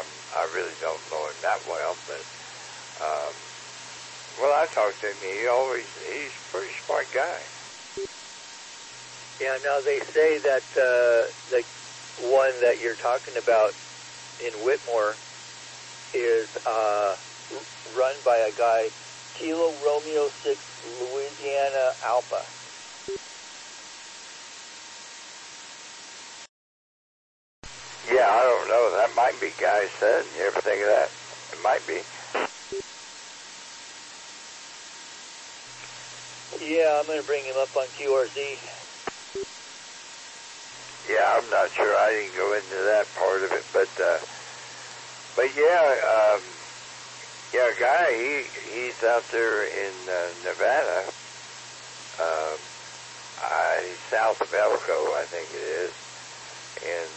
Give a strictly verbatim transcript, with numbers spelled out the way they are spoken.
I'm, I really don't know him that well, but um, well, I talked to him. He always he's a pretty smart guy. Yeah. Now they say that uh, the one that you're talking about in Whitmore is uh, run by a guy, Kilo Romeo six Louisiana Alpha. Yeah, I don't know. That might be Guy said. You ever think of that? It might be. Yeah, I'm going to bring him up on Q R Z. Yeah, I'm not sure. I didn't go into that part of it, but uh, but yeah, um, yeah, Guy, he he's out there in uh, Nevada. Um, uh, he's south of Elko, I think it is, and